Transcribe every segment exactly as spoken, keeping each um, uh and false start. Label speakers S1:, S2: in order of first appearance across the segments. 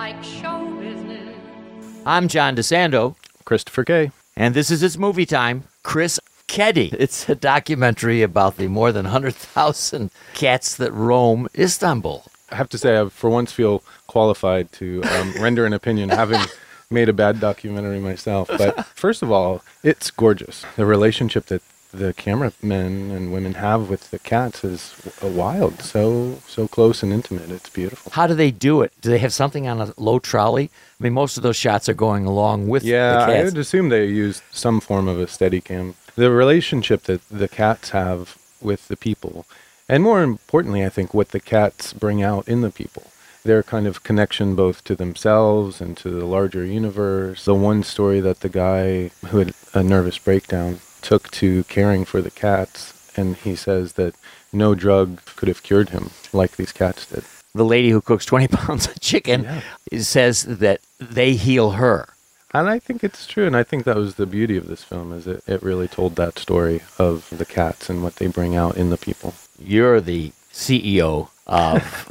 S1: like show business.
S2: I'm John DeSando.
S3: Christopher Kay.
S2: And this is It's Movie Time. Chris Keddy. It's a documentary about the more than one hundred thousand cats that roam Istanbul.
S3: I have to say, I for once feel qualified to um, render an opinion, having made a bad documentary myself. But first of all, it's gorgeous. The relationship that the cameramen and women have with the cats is wild. So, so close and intimate. It's beautiful.
S2: How do they do it? Do they have something on a low trolley? I mean, most of those shots are going along with
S3: yeah,
S2: the
S3: I
S2: cats.
S3: would assume they used some form of a Steadicam. The relationship that the cats have with the people, and more importantly, I think, what the cats bring out in the people. Their kind of connection both to themselves and to the larger universe. The one story that the guy who had a nervous breakdown took to caring for the cats, and he says that no drug could have cured him like these cats did.
S2: The lady who cooks twenty pounds of chicken
S3: Yeah.
S2: says that they heal her.
S3: And I think it's true, and I think that was the beauty of this film, is it, it really told that story of the cats and what they bring out in the people.
S2: You're the C E O of,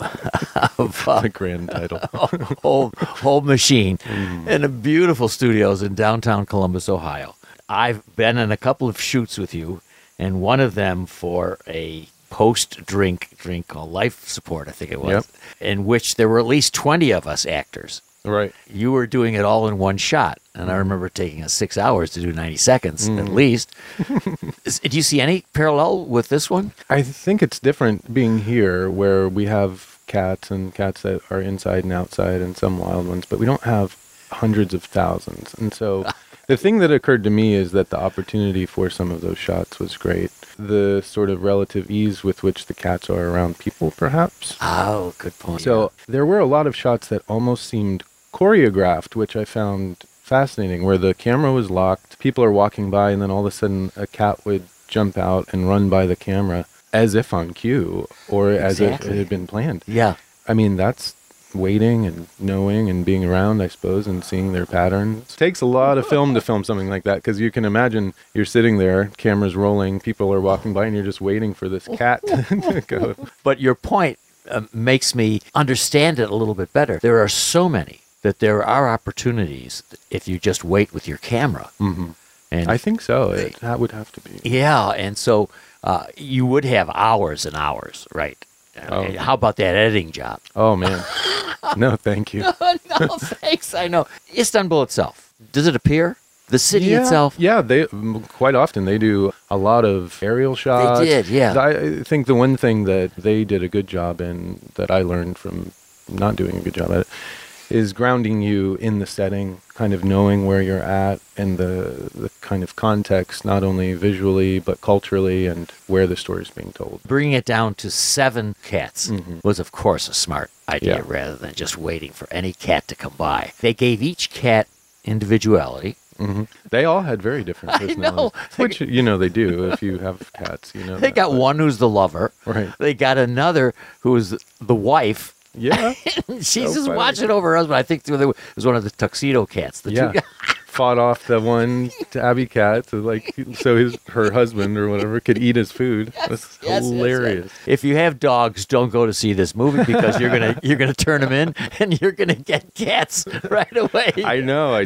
S2: of uh,
S3: The grand title.
S2: whole, whole machine mm. in a beautiful studios in downtown Columbus, Ohio. I've been in a couple of shoots with you, and one of them for a post-drink drink called Life Support, I think it was,
S3: Yep.
S2: in which there were at least twenty of us actors.
S3: Right.
S2: You were doing it all in one shot, and I remember taking us six hours to do ninety seconds mm. at least. Is, do you see any parallel with this one?
S3: I think it's different being here, where we have cats and cats that are inside and outside and some wild ones, but we don't have hundreds of thousands. And so the thing that occurred to me is that the opportunity for some of those shots was great. The sort of relative ease with which the cats are around people, perhaps.
S2: Oh, good point.
S3: So there were a lot of shots that almost seemed choreographed, which I found fascinating, where the camera was locked, people are walking by, and then all of a sudden a cat would jump out and run by the camera as if on cue, or
S2: Exactly.
S3: as if it had been planned.
S2: Yeah.
S3: I mean, that's waiting and knowing and being around, I suppose, and seeing their patterns. It takes a lot of film to film something like that, because you can imagine you're sitting there, cameras rolling, people are walking by, and you're just waiting for this cat to go.
S2: But your point uh, makes me understand it a little bit better. There are so many that there are opportunities if you just wait with your camera.
S3: Mm-hmm.
S2: And
S3: I think so. It, that would have to be.
S2: Yeah, and so uh, you would have hours and hours, right?
S3: Oh.
S2: How about that editing job?
S3: Oh, man. No, thank you.
S2: No, thanks. I know. Istanbul itself, does it appear? The city
S3: yeah,
S2: itself?
S3: Yeah, they quite often they do a lot of aerial shots.
S2: They did, yeah.
S3: I think the one thing that they did a good job in, that I learned from not doing a good job at it, is grounding you in the setting, kind of knowing where you're at and the the kind of context, not only visually but culturally, and where the story is being told.
S2: Bringing it down to seven cats
S3: Mm-hmm.
S2: was, of course, a smart idea,
S3: Yeah.
S2: rather than just waiting for any cat to come by. They gave each cat individuality.
S3: Mm-hmm. They all had very different
S2: I know.
S3: personalities, which, you know, they do if you have cats, you know.
S2: They
S3: that,
S2: got
S3: but-
S2: one who's the lover.
S3: Right.
S2: They got another who's the wife.
S3: Yeah.
S2: She's
S3: So
S2: just
S3: funny.
S2: watching over her husband. I think it was one of the tuxedo cats. The
S3: Yeah.
S2: two guys.
S3: Fought off the one tabby cat to like so his her husband or whatever could eat his food.
S2: Yes,
S3: That's
S2: yes, yes,
S3: hilarious.
S2: yes. If you have dogs, don't go to see this movie, because you're gonna you're gonna turn them in and you're gonna get cats right away.
S3: I know. I,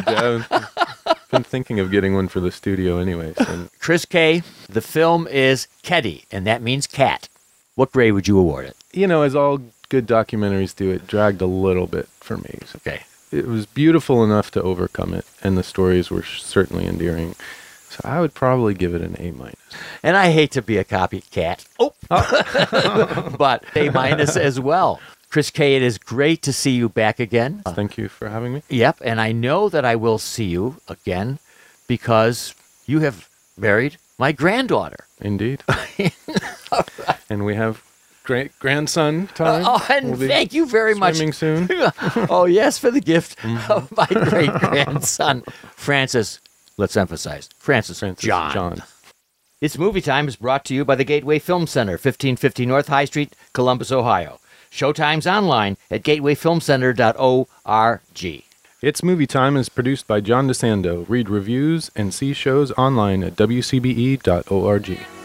S3: I've been thinking of getting one for the studio anyway. So.
S2: Chris Kay, the film is Keddy, and that means cat. What grade would you award it?
S3: You know, as all good documentaries do, it dragged a little bit for me. So
S2: Okay.
S3: it was beautiful enough to overcome it, and the stories were certainly endearing. So I would probably give it an A minus.
S2: And I hate to be a copycat. Oh, but A minus as well. Chris Kay, it is great to see you back again.
S3: Thank you for having me.
S2: Yep, and I know that I will see you again because you have married my granddaughter.
S3: Indeed. And we have great grandson time.
S2: Oh, and
S3: We'll be
S2: thank you very much.
S3: swimming soon.
S2: Oh, yes, for the gift of my great-grandson, Francis. Let's emphasize, Francis,
S3: Francis
S2: John.
S3: John.
S2: It's Movie Time is brought to you by the Gateway Film Center, fifteen fifty North High Street, Columbus, Ohio. Showtimes online at gateway film center dot org.
S3: It's Movie Time is produced by John DeSando. Read reviews and see shows online at w c b e dot org.